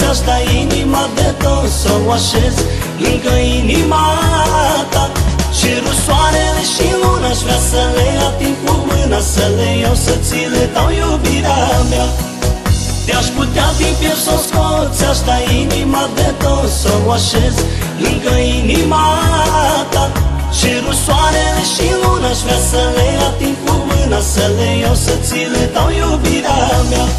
ți-aș da inima de tot, să o așez lângă inima ta. Cerul, soarele și luna aș vrea să le ating cu mâna, să le iau, să ți le dau iubirea mea. Te-aș putea din piept să o scot, ți-aș da inima de tot, să o așez lângă inima ta. Cerul, soarele și luna aș vrea să le ating cu mâna, să le iau, să ți le dau iubirea mea.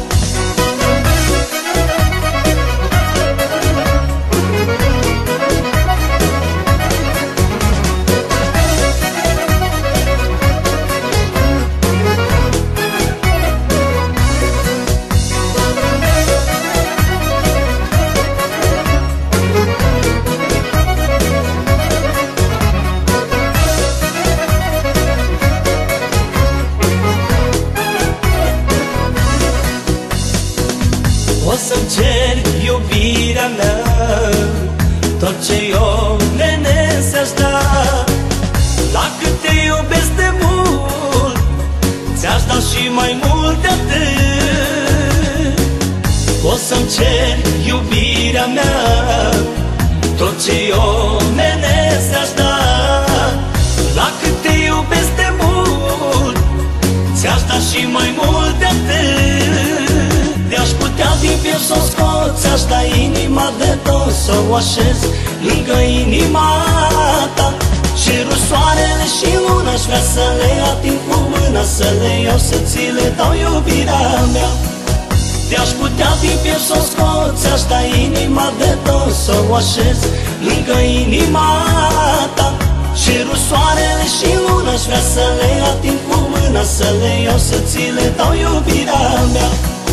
O să-mi cer iubirea mea, tot ce eu venesc aș da. Dacă te iubesc de mult, ți-aș da și mai mult de atât. O să-mi cer iubirea mea, tot ce eu venesc aș da. Dacă te iubesc de mult, ți-aș da și mai mult de atât. Te-aș putea din piept să o scot, ți-aș da inima de tot, să o așez lângă inima ta. Cerul, soarele și luna aș vrea să le ating cu mâna, să le iau, să ți le dau iubirea mea. Te-aș putea din piept să o scot, ți-aș da inima de tot, să o așez lângă inima ta. Cerul, soarele și luna aș vrea să le ating cu mâna, să le iau, să ți le dau iubirea mea.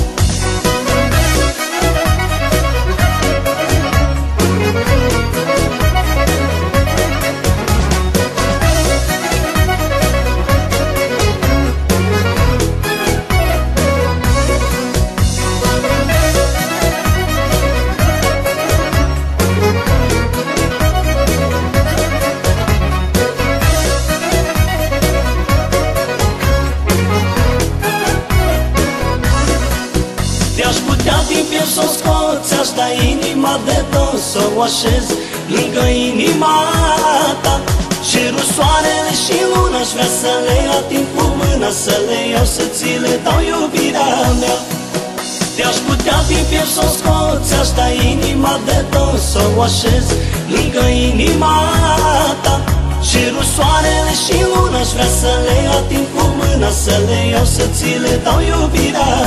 Te-aș putea din piept să o scot, ți-aș da inima de tot, să o așez lângă inima ta. Cerul, soarele și luna aș vrea să le ating cu mâna, să le iau, să ți le dau iubirea mea. Te-aș putea din piept să o scot, ți-aș da inima de tot, să o așez lângă inima ta. Cerul, soarele și luna aș vrea să le ating cu mâna, să le iau, să ți le dau iubirea